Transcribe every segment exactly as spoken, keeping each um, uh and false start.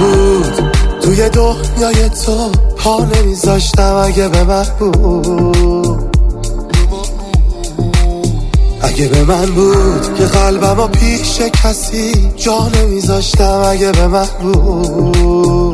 بود توی دنیای تو پا نمیذاشتم اگه به من بود، اگه به من بود که قلبمو پیش کسی جا نمیذاشتم اگه به من بود.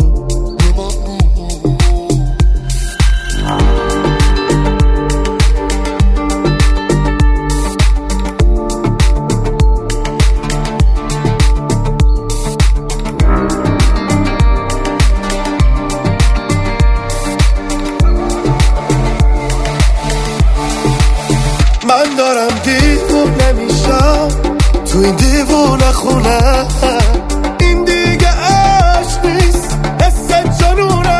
من دارم دیوونه میشم تو این دیوونه خونه، این دیگه عشق نیست حس جنونه.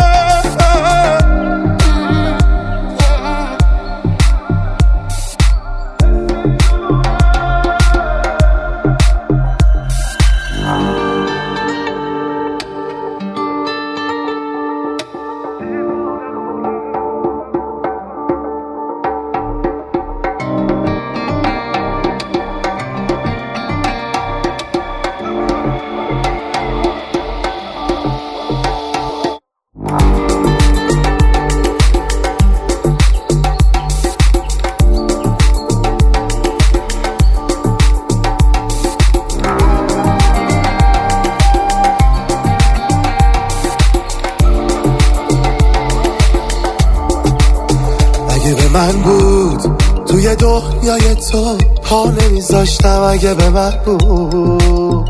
اگه به من بود توی دنیای تو پا نمیذاشتم اگه به من بود،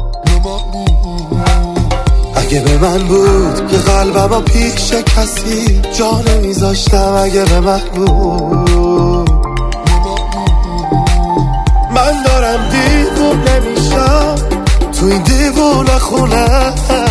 اگه به من بود که قلبمو پیش کسی جا نمیذاشتم اگه به من بود. من دارم دیوونه میشم تو این دیوونه خونه،